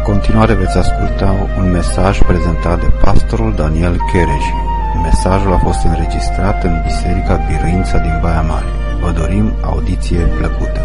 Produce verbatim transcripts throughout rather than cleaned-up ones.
continuare veți asculta un mesaj prezentat de pastorul Daniel Chereji. Mesajul a fost înregistrat în Biserica Biruința din Baia Mare. Vă dorim audiție plăcută.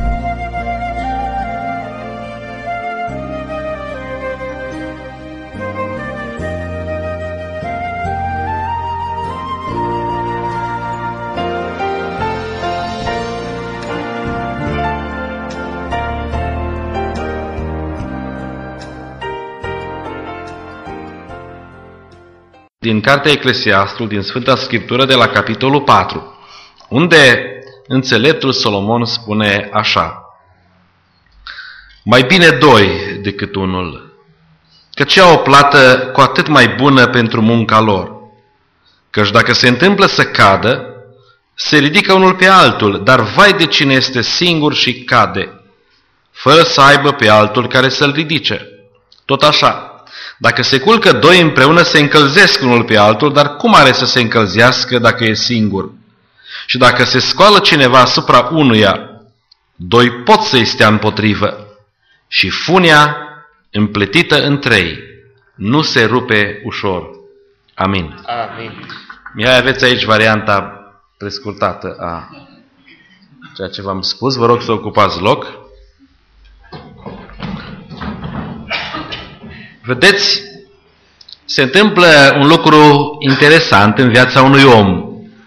Din Cartea Eclesiastul, din Sfânta Scriptură, de la capitolul patru, unde înțeleptul Solomon spune așa: mai bine doi decât unul, căci au o plată cu atât mai bună pentru munca lor. Căci dacă se întâmplă să cadă, se ridică unul pe altul, dar vai de cine este singur și cade, fără să aibă pe altul care să-l ridice. Tot așa, dacă se culcă doi împreună, se încălzesc unul pe altul, dar cum are să se încălzească dacă e singur? Și dacă se scoală cineva asupra unuia, doi pot să-i stea împotrivă. Și funia împletită în trei nu se rupe ușor. Amin. Amin. Mihai, aveți aici varianta prescurtată a ceea ce v-am spus. Vă rog să ocupați loc. Vedeți, se întâmplă un lucru interesant în viața unui om.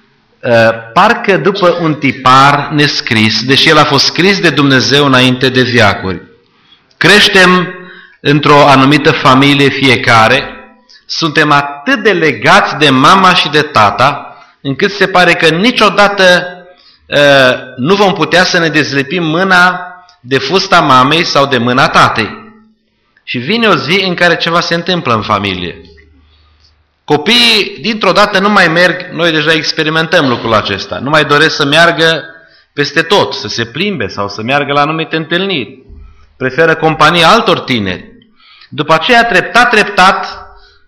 Parcă după un tipar nescris, deși el a fost scris de Dumnezeu înainte de veacuri. Creștem într-o anumită familie fiecare, suntem atât de legați de mama și de tata, încât se pare că niciodată nu vom putea să ne dezlipim mâna de fusta mamei sau de mâna tatei. Și vine o zi în care ceva se întâmplă în familie. Copiii dintr-o dată nu mai merg, noi deja experimentăm lucrul acesta, nu mai doresc să meargă peste tot, să se plimbe sau să meargă la anumite întâlniri. Preferă compania altor tineri. După aceea, treptat, treptat,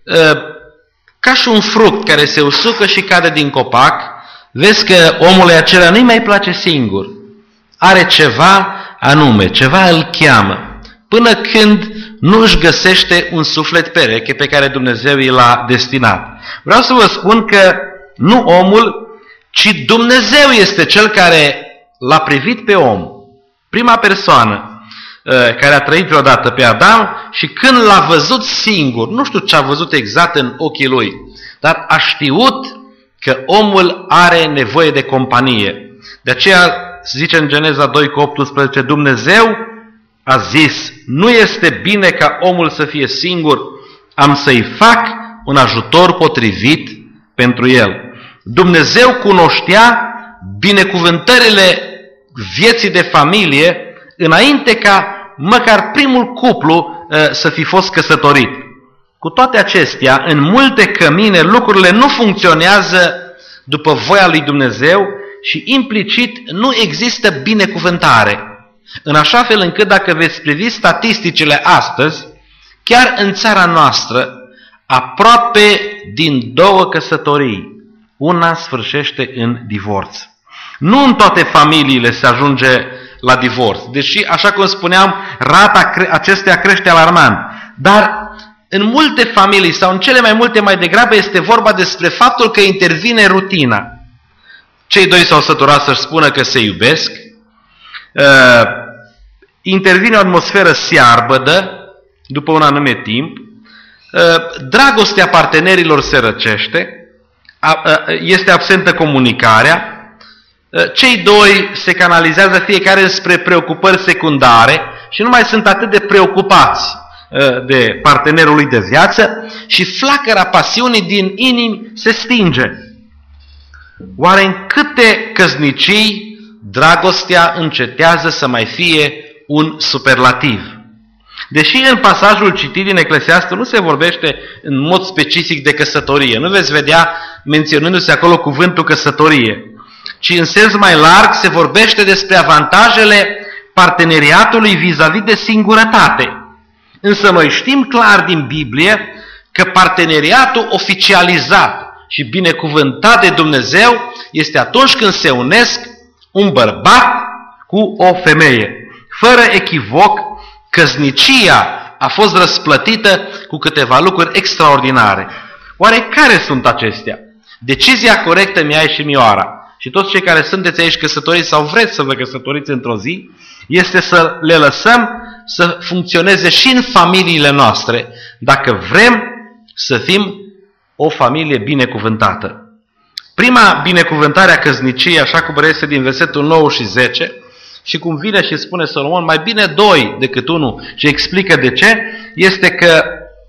ca și un fruct care se usucă și cade din copac, vezi că omul acela nu-i mai place singur. Are ceva anume, ceva îl cheamă, până când nu își găsește un suflet pereche pe care Dumnezeu i l-a destinat. Vreau să vă spun că nu omul, ci Dumnezeu este cel care l-a privit pe om, prima persoană care a trăit vreodată, pe Adam, și când l-a văzut singur, nu știu ce a văzut exact în ochii lui, dar a știut că omul are nevoie de companie. De aceea se zice în Geneza doi cu optsprezece, Dumnezeu a zis, nu este bine ca omul să fie singur, am să-i fac un ajutor potrivit pentru el. Dumnezeu cunoștea binecuvântările vieții de familie înainte ca măcar primul cuplu uh, să fi fost căsătorit. Cu toate acestea, în multe cămine lucrurile nu funcționează după voia lui Dumnezeu și implicit nu există binecuvântare. În așa fel încât dacă veți privi statisticile astăzi, chiar în țara noastră, aproape din două căsătorii, una sfârșește în divorț. Nu în toate familiile se ajunge la divorț, deși, așa cum spuneam, rata acesteia crește alarmant. Dar în multe familii, sau în cele mai multe mai degrabă, este vorba despre faptul că intervine rutina. Cei doi s-au săturat să-și spună că se iubesc, Uh, intervine o atmosferă searbădă după un anume timp, uh, dragostea partenerilor se răcește, uh, uh, este absentă comunicarea, uh, cei doi se canalizează fiecare spre preocupări secundare și nu mai sunt atât de preocupați uh, de partenerul lui de viață și flacăra pasiunii din inimi se stinge. Oare în câte căsnicii dragostea încetează să mai fie un superlativ? Deși în pasajul citit din Eclesiastul nu se vorbește în mod specific de căsătorie, nu veți vedea menționându-se acolo cuvântul căsătorie, ci în sens mai larg se vorbește despre avantajele parteneriatului vis-a-vis de singurătate. Însă noi știm clar din Biblie că parteneriatul oficializat și binecuvântat de Dumnezeu este atunci când se unesc un bărbat cu o femeie. Fără echivoc, căsnicia a fost răsplătită cu câteva lucruri extraordinare. Oare care sunt acestea? Decizia corectă mi-a și Mioara. Și toți cei care sunteți aici căsătoriți sau vreți să vă căsătoriți într-o zi, este să le lăsăm să funcționeze și în familiile noastre, dacă vrem să fim o familie binecuvântată. Prima binecuvântare a căsniciei, așa cum reiese din versetul nouă și zece, și cum vine și spune Solomon, mai bine doi decât unul, și explică de ce, este că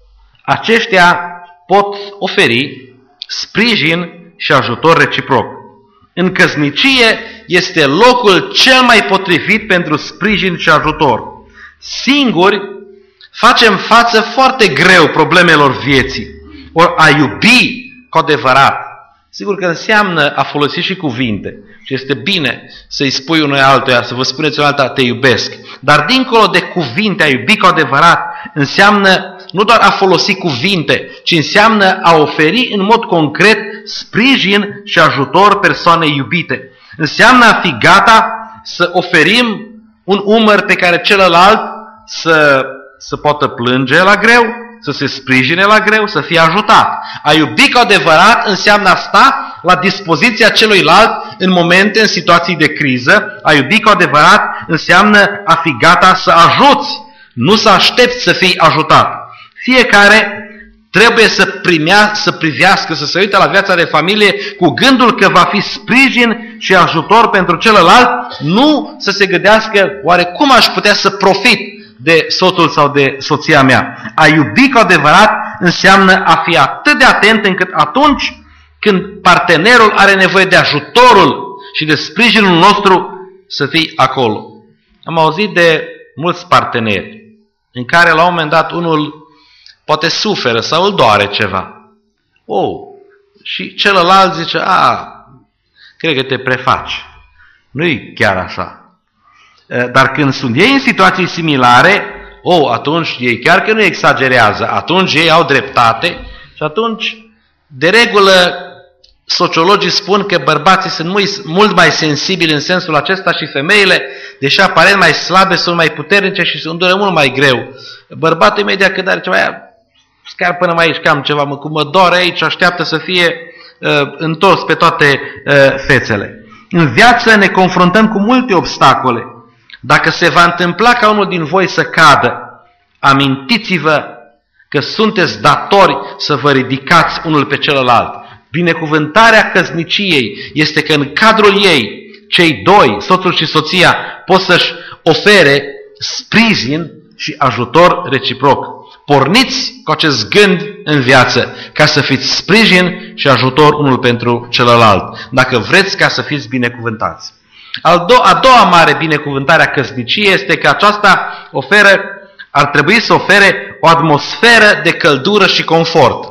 aceștia pot oferi sprijin și ajutor reciproc. În căsnicie este locul cel mai potrivit pentru sprijin și ajutor. Singuri facem față foarte greu problemelor vieții. Ori a iubi cu adevărat, sigur că înseamnă a folosi și cuvinte. Și este bine să-i spui unui altuia, să vă spuneți unui altuia, te iubesc. Dar dincolo de cuvinte, a iubi cu adevărat, înseamnă nu doar a folosi cuvinte, ci înseamnă a oferi în mod concret sprijin și ajutor persoanei iubite. Înseamnă a fi gata să oferim un umăr pe care celălalt să, să poată plânge la greu, să se sprijine la greu, să fie ajutat. A iubi cu adevărat înseamnă a sta la dispoziția celuilalt în momente, în situații de criză. A iubi cu adevărat înseamnă a fi gata să ajuți, nu să aștepți să fii ajutat. Fiecare trebuie să, primea, să privească, să se uite la viața de familie cu gândul că va fi sprijin și ajutor pentru celălalt, nu să se gândească oare cum aș putea să profit de soțul sau de soția mea. A iubi cu adevărat înseamnă a fi atât de atent încât atunci când partenerul are nevoie de ajutorul și de sprijinul nostru să fii acolo. Am auzit de mulți parteneri în care la un moment dat unul poate suferă sau îl doare ceva. Oh, și celălalt zice, a, cred că te prefaci. Nu-i chiar așa. Dar când sunt ei în situații similare, oh, atunci ei chiar că nu exagerează, atunci ei au dreptate și atunci, de regulă, sociologii spun că bărbații sunt mult mai sensibili în sensul acesta și femeile, deși aparent mai slabe, sunt mai puternice și se îndură mult mai greu. Bărbatul imediat când are ceva, scar până mai aici, că am ceva, mă, cum mă doare aici, așteaptă să fie uh, întors pe toate uh, fețele. În viață ne confruntăm cu multe obstacole. Dacă se va întâmpla ca unul din voi să cadă, amintiți-vă că sunteți datori să vă ridicați unul pe celălalt. Binecuvântarea căsniciei este că în cadrul ei, cei doi, soțul și soția, pot să-și ofere sprijin și ajutor reciproc. Porniți cu acest gând în viață, ca să fiți sprijin și ajutor unul pentru celălalt, dacă vreți ca să fiți binecuvântați. A doua mare binecuvântare a căsniciei este că aceasta oferă, ar trebui să ofere o atmosferă de căldură și confort.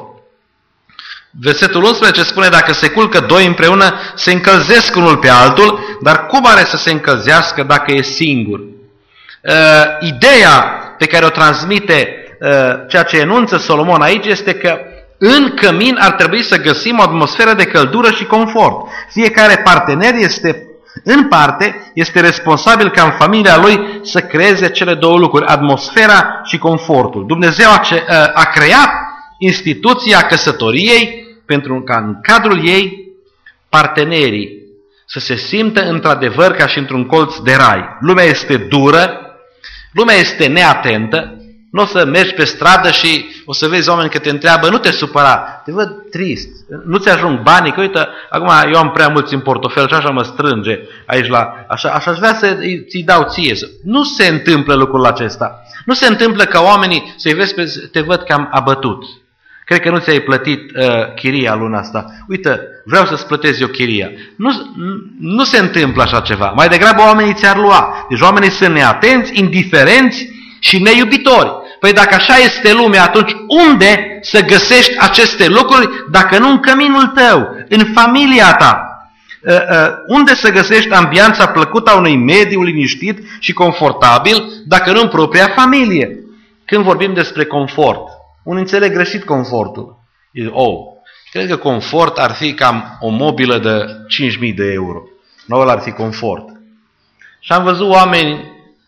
Versetul unsprezece spune, dacă se culcă doi împreună, se încălzesc unul pe altul, dar cum are să se încălzească dacă e singur? Uh, ideea pe care o transmite uh, ceea ce enunță Solomon aici este că în cămin ar trebui să găsim o atmosferă de căldură și confort. Fiecare partener este, în parte, este responsabil ca în familia lui să creeze cele două lucruri, atmosfera și confortul. Dumnezeu a, ce, a creat instituția căsătoriei pentru ca în cadrul ei partenerii să se simtă într-adevăr ca și într-un colț de rai. Lumea este dură, lumea este neatentă, nu o să mergi pe stradă și o să vezi oameni că te întreabă, nu te supăra, te văd trist, nu ți ajung banii, că uite, acum eu am prea mulți în portofel și așa mă strânge aici la, așa, așa aș vrea să ți dau ție. Nu se întâmplă lucrul acesta. Nu se întâmplă ca oamenii să-i vezi pe, te văd că am abătut. Cred că nu ți-ai plătit uh, chiria luna asta. Uite, vreau să-ți plătesc eu chiria. Nu, nu se întâmplă așa ceva. Mai degrabă oamenii ți-ar lua. Deci oamenii sunt neatenți, indiferenți și neiubitori. Păi dacă așa este lumea, atunci unde să găsești aceste lucruri dacă nu în căminul tău, în familia ta? Uh, uh, unde să găsești ambianța plăcută a unui mediu liniștit și confortabil dacă nu în propria familie? Când vorbim despre confort, unii înțeleg greșit confortul. Oh, cred că confort ar fi cam o mobilă de cinci mii de euro. Nu ar fi confort. Și am văzut oameni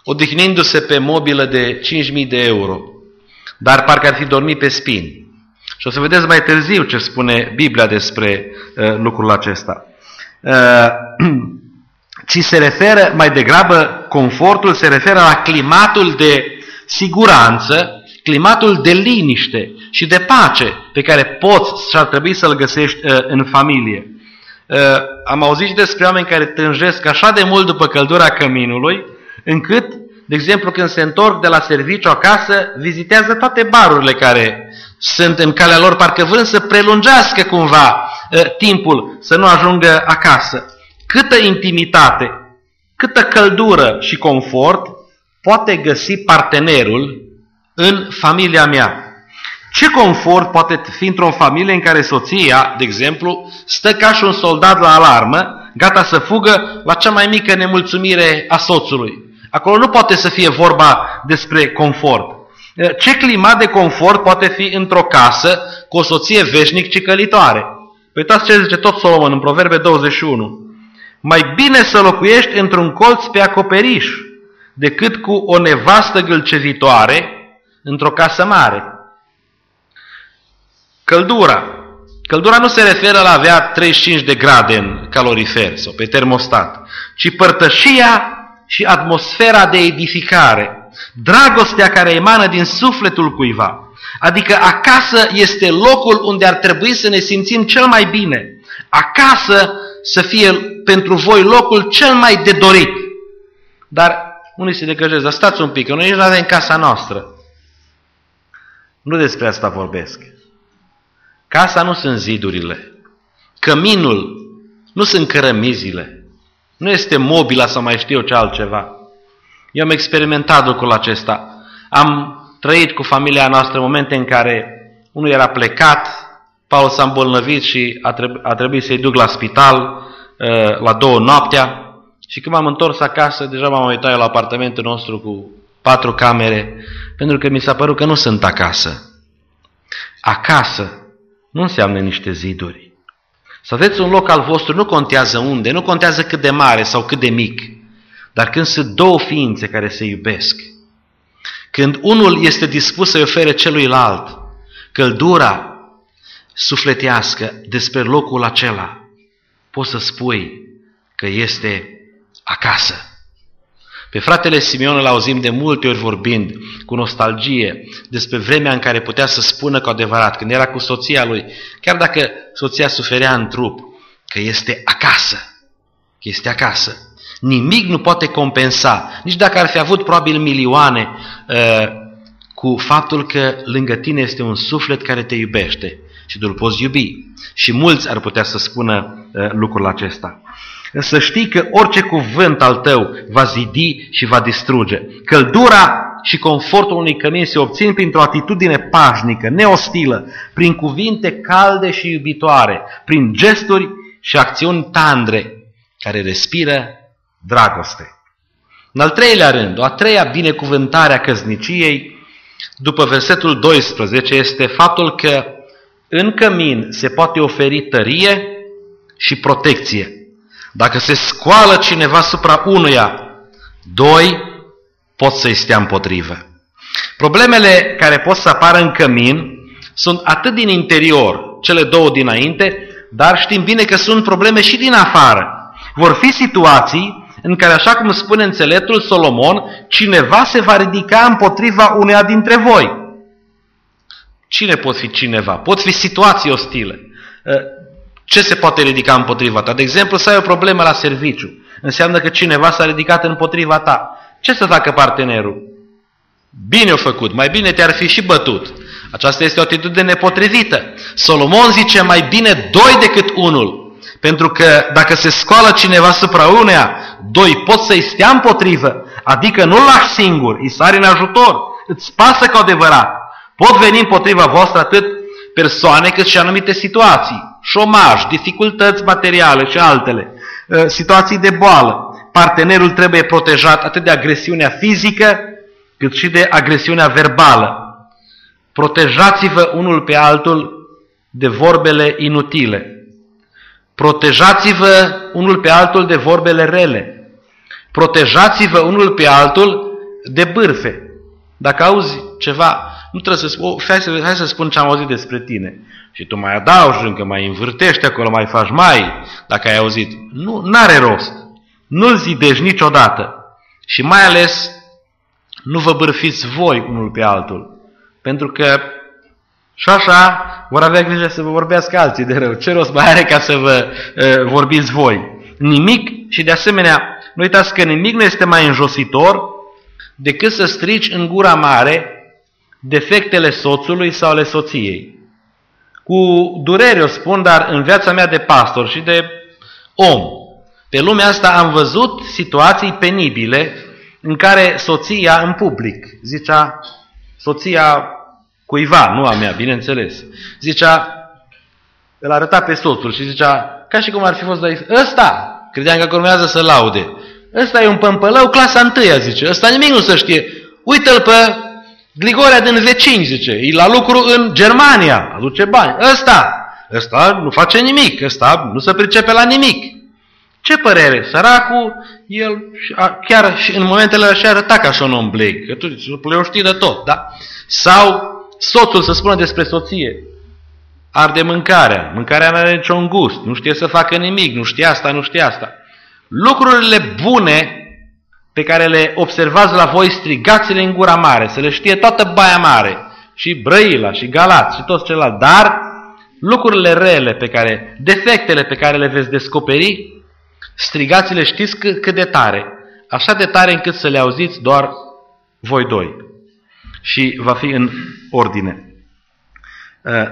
odihnindu-se pe mobilă de cinci mii de euro, dar parcă ar fi dormit pe spini. Și o să vedeți mai târziu ce spune Biblia despre uh, lucrul acesta. Uh, ci se referă mai degrabă, confortul se referă la climatul de siguranță, climatul de liniște și de pace pe care poți și ar trebui să-l găsești uh, în familie. Uh, am auzit și despre oameni care tânjesc așa de mult după căldura căminului, încât, de exemplu, când se întorc de la serviciu acasă, vizitează toate barurile care sunt în calea lor, parcă vrând să prelungească cumva uh, timpul, să nu ajungă acasă. Câtă intimitate, câtă căldură și confort poate găsi partenerul în familia mea? Ce confort poate fi într-o familie în care soția, de exemplu, stă ca și un soldat la alarmă, gata să fugă la cea mai mică nemulțumire a soțului? Acolo nu poate să fie vorba despre confort. Ce climat de confort poate fi într-o casă cu o soție veșnic cicălitoare? Uitați ce zice tot Solomon în Proverbe douăzeci și unu. Mai bine să locuiești într-un colț pe acoperiș decât cu o nevastă gâlcevitoare într-o casă mare. Căldura. Căldura nu se referă la avea treizeci și cinci de grade în calorifer sau pe termostat, ci părtășia și atmosfera de edificare, dragostea care emană din sufletul cuiva. Adică acasă este locul unde ar trebui să ne simțim cel mai bine. Acasă să fie pentru voi locul cel mai de dorit. Dar unii se decăjesc, dar stați un pic, că noi nici nu avem casa noastră. Nu despre asta vorbesc. Casa nu sunt zidurile. Căminul nu sunt cărămizile. Nu este mobila sau mai știu eu ce altceva. Eu am experimentat lucrul acesta. Am trăit cu familia noastră momente în care unul era plecat, Paul s-a îmbolnăvit și a, treb- a trebuit să-i duc la spital uh, la două noaptea. Și când m-am întors acasă, deja m-am uitat eu la apartamentul nostru cu patru camere, pentru că mi s-a părut că nu sunt acasă. Acasă nu înseamnă niște ziduri. Să aveți un loc al vostru, nu contează unde, nu contează cât de mare sau cât de mic, dar când sunt două ființe care se iubesc, când unul este dispus să-i ofere celuilalt căldura sufletească despre locul acela, poți să spui că este acasă. Pe fratele Simeon îl auzim de multe ori vorbind cu nostalgie despre vremea în care putea să spună cu adevărat, când era cu soția lui, chiar dacă soția suferea în trup, că este acasă. Că este acasă. Nimic nu poate compensa, nici dacă ar fi avut probabil milioane, uh, cu faptul că lângă tine este un suflet care te iubește și tu îl poți iubi. Și mulți ar putea să spună uh, lucrul acesta. Să știi că orice cuvânt al tău va zidi și va distruge. Căldura și confortul unui cămin se obțin printr-o atitudine pașnică, neostilă, prin cuvinte calde și iubitoare, prin gesturi și acțiuni tandre, care respiră dragoste. În al treilea rând, o a treia binecuvântare a căsniciei, după versetul doisprezece, este faptul că în cămin se poate oferi tărie și protecție. Dacă se scoală cineva supra unuia, doi pot să-i stea împotrivă. Problemele care pot să apară în cămin sunt atât din interior, cele două dinainte, dar știm bine că sunt probleme și din afară. Vor fi situații în care, așa cum spune înțeleptul Solomon, cineva se va ridica împotriva uneia dintre voi. Cine pot fi cineva? Pot fi situații ostile. Ce se poate ridica împotriva ta? De exemplu, să ai o problemă la serviciu. Înseamnă că cineva s-a ridicat împotriva ta. Ce să facă partenerul? Bine o făcut, mai bine te-ar fi și bătut. Aceasta este o atitudine nepotrivită. Solomon zice mai bine doi decât unul. Pentru că dacă se scoală cineva supra uneia, doi pot să-i stea împotrivă. Adică nu-l lași singur, îi sari în ajutor. Îți pasă cu adevărat. Pot veni împotriva voastră atât persoane cât și anumite situații. Șomaj, dificultăți materiale și altele, situații de boală. Partenerul trebuie protejat atât de agresiunea fizică, cât și de agresiunea verbală. Protejați-vă unul pe altul de vorbele inutile. Protejați-vă unul pe altul de vorbele rele. Protejați-vă unul pe altul de bârfe. Dacă auzi ceva, nu trebuie să spui, hai să, hai să spun ce am auzit despre tine. Și tu mai adaugi încă, mai învârtești acolo, mai faci mai, dacă ai auzit. Nu, n-are rost. Nu-l zidești niciodată. Și mai ales, nu vă bârfiți voi unul pe altul. Pentru că și așa vor avea grijă să vă vorbească alții de rău. Ce rost mai are ca să vă uh, vorbiți voi? Nimic, și de asemenea, nu uitați că nimic nu este mai înjositor decât să strici în gura mare defectele soțului sau ale soției. Cu durere o spun, dar în viața mea de pastor și de om, pe lumea asta am văzut situații penibile în care soția în public, zicea, soția cuiva, nu a mea, bineînțeles, zicea, îl arăta pe soțul și zicea, ca și cum ar fi fost de ăsta, credeam că urmează să laude, ăsta e un pămpălău, clasa întâia, zice, ăsta nimic nu se știe, uită-l pe Grigorea din vecini, zice, e la lucru în Germania, aduce bani, ăsta, ăsta nu face nimic, ăsta nu se pricepe la nimic. Ce părere? Săracul, el chiar și în momentele alea și arăta ca și un om bleg, că tu le știi de tot, da? Sau soțul să spună despre soție, arde mâncarea, mâncarea nu are niciun gust, nu știe să facă nimic, nu știe asta, nu știe asta. Lucrurile bune pe care le observați la voi, strigați-le în gura mare, să le știe toată Baia Mare, și Brăila, și Galați, și toți ceilalți, dar lucrurile rele pe care, defectele pe care le veți descoperi, strigați-le, știți cât, cât de tare, așa de tare încât să le auziți doar voi doi. Și va fi în ordine. Uh,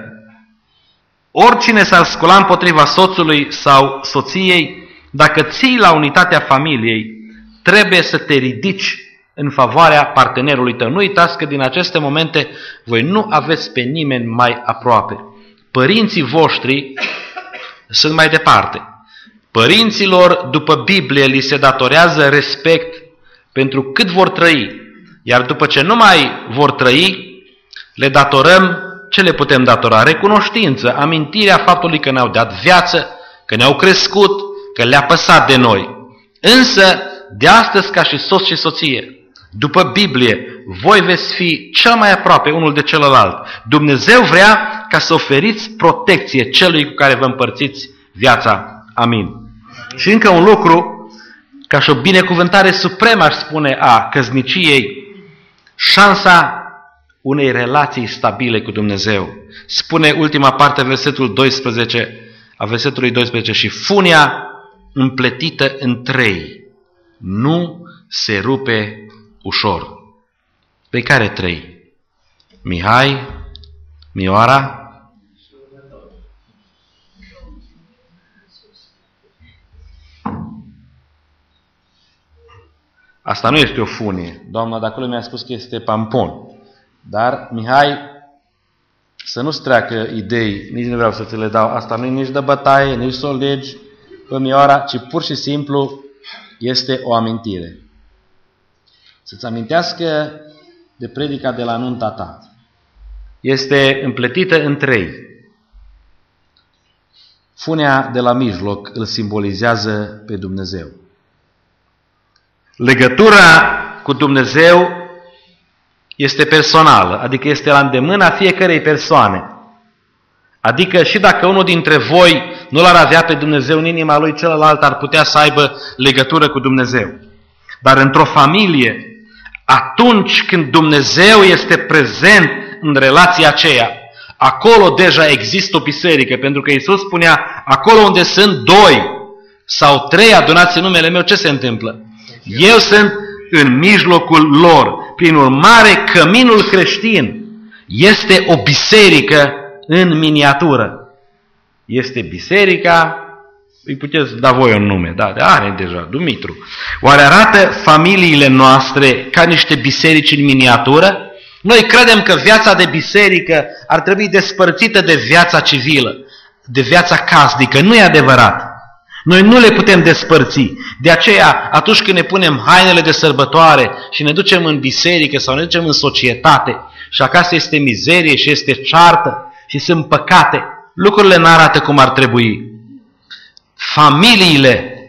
oricine s-ar scula împotriva soțului sau soției, dacă ții la unitatea familiei, trebuie să te ridici în favoarea partenerului tău. Nu uitați că din aceste momente voi nu aveți pe nimeni mai aproape. Părinții voștri sunt mai departe. Părinților, după Biblie, li se datorează respect pentru cât vor trăi. Iar după ce nu mai vor trăi, le datorăm, ce le putem datora? Recunoștință, amintirea faptului că ne-au dat viață, că ne-au crescut, că le-a păsat de noi. Însă, de astăzi, ca și soț și soție, după Biblie, voi veți fi cel mai aproape unul de celălalt. Dumnezeu vrea ca să oferiți protecție celui cu care vă împărțiți viața. Amin. Și încă un lucru, ca și o binecuvântare supremă, aș spune, a căsniciei, șansa unei relații stabile cu Dumnezeu. Spune ultima parte, versetul doisprezece, a versetului doisprezece, și funia împletită în trei nu se rupe ușor. Pe care trei? Mihai? Mioara? Asta nu este o funie. Doamna de acolo mi-a spus că este pampon. Dar, Mihai, să nu-ți treacă idei, nici nu vreau să ți le dau. Asta nu e nici de bătaie, nici să o legi pe Mioara, ci pur și simplu este o amintire. Să-ți amintească de predica de la nunta ta. Este împletită în trei. Funea de la mijloc îl simbolizează pe Dumnezeu. Legătura cu Dumnezeu este personală, adică este la îndemâna fiecărei persoane. Adică și dacă unul dintre voi nu l-ar avea pe Dumnezeu în inima lui, celălalt ar putea să aibă legătură cu Dumnezeu. Dar într-o familie, atunci când Dumnezeu este prezent în relația aceea, acolo deja există o biserică, pentru că Iisus spunea, acolo unde sunt doi sau trei adunați în numele meu, ce se întâmplă? Eu sunt în mijlocul lor. Prin urmare, căminul creștin este o biserică în miniatură. Este biserica, îi puteți da voi un nume, da, are deja, Dumitru. Oare arată familiile noastre ca niște biserici în miniatură? Noi credem că viața de biserică ar trebui despărțită de viața civilă, de viața casnică. Nu e adevărat. Noi nu le putem despărți. De aceea, atunci când ne punem hainele de sărbătoare și ne ducem în biserică sau ne ducem în societate și acasă este mizerie și este ceartă și sunt păcate, lucrurile nu arată cum ar trebui. Familiile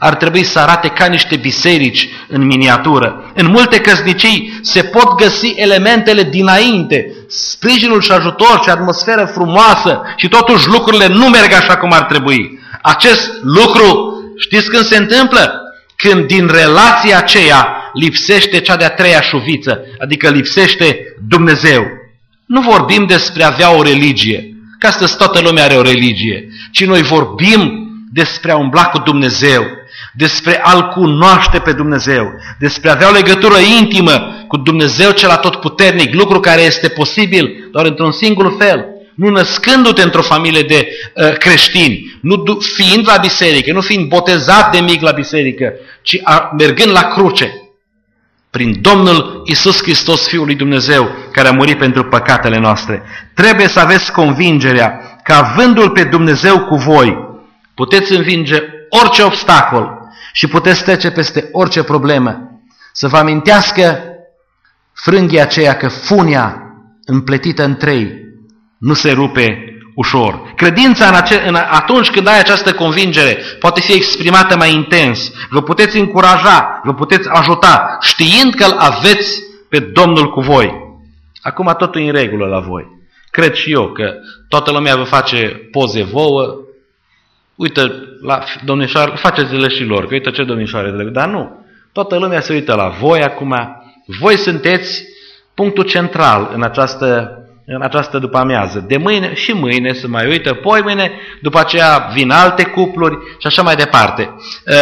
ar trebui să arate ca niște biserici în miniatură. În multe căsnicii se pot găsi elementele dinainte, sprijinul și ajutor și atmosferă frumoasă și totuși lucrurile nu merg așa cum ar trebui. Acest lucru, știți când se întâmplă? Când din relația aceea lipsește cea de-a treia șuviță, adică lipsește Dumnezeu. Nu vorbim despre a avea o religie, că astăzi toată lumea are o religie, ci noi vorbim despre a umbla cu Dumnezeu, despre a-L cunoaște pe Dumnezeu, despre a avea o legătură intimă cu Dumnezeu cel atotputernic, lucru care este posibil doar într-un singur fel, nu născându-te într-o familie de uh, creștini, nu fiind la biserică, nu fiind botezat de mic la biserică, ci a, mergând la cruce, prin Domnul Iisus Hristos, Fiul lui Dumnezeu, care a murit pentru păcatele noastre. Trebuie să aveți convingerea că avându-L pe Dumnezeu cu voi, puteți învinge orice obstacol și puteți trece peste orice problemă. Să vă amintească frânghia aceea că funia împletită în trei nu se rupe ușor. Credința în ace- în atunci când ai această convingere poate fi exprimată mai intens. Vă puteți încuraja, vă puteți ajuta, știind că îl aveți pe Domnul cu voi. Acum totul e în regulă la voi. Cred și eu că toată lumea vă face poze vouă. Uită la domnișoare, faceți-le și lor, că uite ce domnișoare, dar nu. Toată lumea se uită la voi acum. Voi sunteți punctul central în această în această după-amiază. De mâine și mâine se mai uită, poi mâine, după aceea vin alte cupluri și așa mai departe.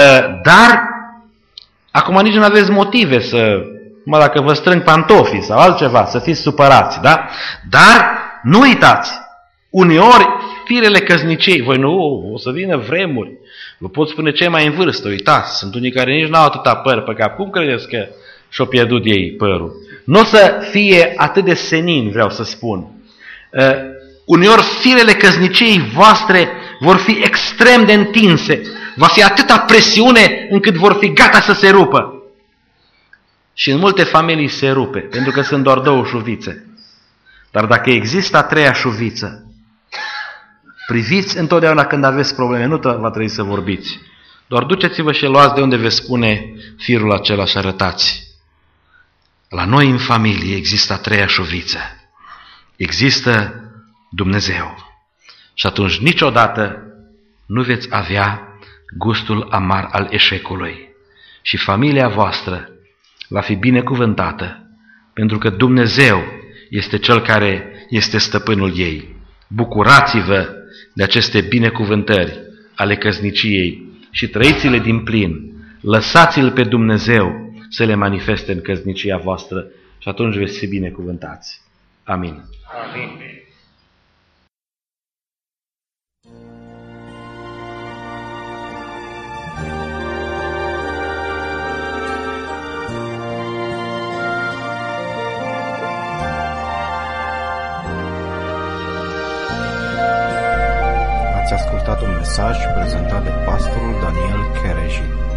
Dar acum nici nu aveți motive să, mă, dacă vă strâng pantofii sau altceva, să fiți supărați, da? Dar nu uitați, uneori firele căsnicii, voi nu, o să vină vremuri, vă pot spune cei mai în vârstă, uitați, sunt unii care nici n-au atâta păr pe cap, cum credeți că și-o pierdut ei părul? Nu o să fie atât de senin, vreau să spun. Uh, uneori firele căsniciei voastre vor fi extrem de întinse. Va fi atâta presiune încât vor fi gata să se rupă. Și în multe familii se rupe, pentru că sunt doar două șuvițe. Dar dacă există a treia șuviță, priviți întotdeauna când aveți probleme, nu va trebui să vorbiți. Doar duceți-vă și luați de unde veți spune firul acela și arătați. La noi în familie există a treia șuviță. Există Dumnezeu. Și atunci niciodată nu veți avea gustul amar al eșecului. Și familia voastră va fi binecuvântată, pentru că Dumnezeu este Cel care este stăpânul ei. Bucurați-vă de aceste binecuvântări ale căsniciei și trăiți-le din plin. Lăsați-L pe Dumnezeu să le manifeste în căsnicia voastră și atunci veți fi binecuvântați. Amin. Amin. Ați ascultat un mesaj prezentat de pastorul Daniel Chereji.